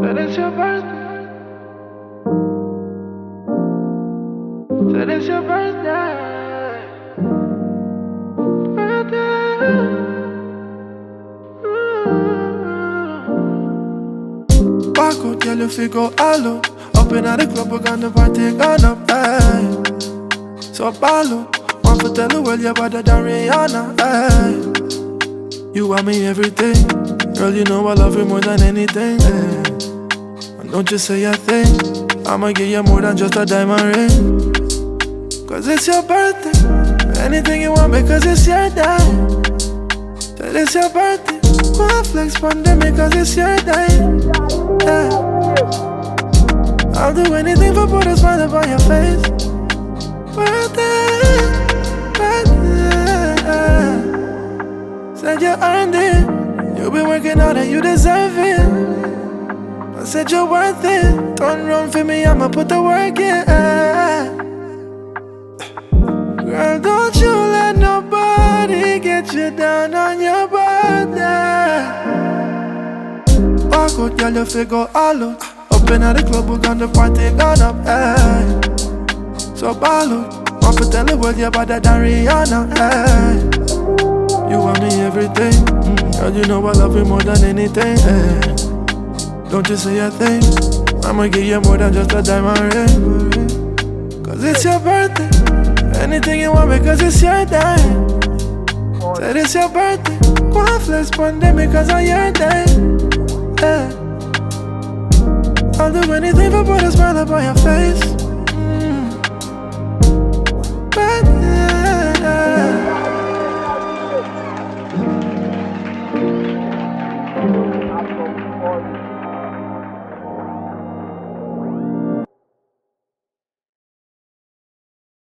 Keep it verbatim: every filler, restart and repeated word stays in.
Said it's your birthday. Said it's your birthday. Birthday. Back out, girl, you figure all out. Up in the club, we got the party gone up, hey. So ball out. Want to tell the world you're better than Rihanna, hey. You want me everything. Girl, you know I love you more than anything, hey. And don't just say a thing. I'ma give you more than just a diamond ring. Cause it's your birthday. Anything you want because it's your day. That it's your birthday. Wanna flex pandemic cause it's your day, yeah. I'll do anything for put a smile upon your face. Birthday, birthday. Said you earned it. You've been working hard and you deserve it. I said you're worth it. Turn around for me, I'ma put the work in. Girl, don't you let nobody get you down on your birthday. Walk out, girl, you figure all out. Up in the club, we got the party gone up, hey. So ball out. Want to tell the world you're better than Rihanna, hey. You want me everything, mm. Girl, you know I love you more than anything, hey. Don't you say a thing. I'ma give you more than just a diamond ring. Cause it's your birthday. Anything you want because it's your day. Said it's your birthday. Wanna flex pandemic cause on your day, yeah. I'll do anything for put a smile upon your face, mm. Birthday.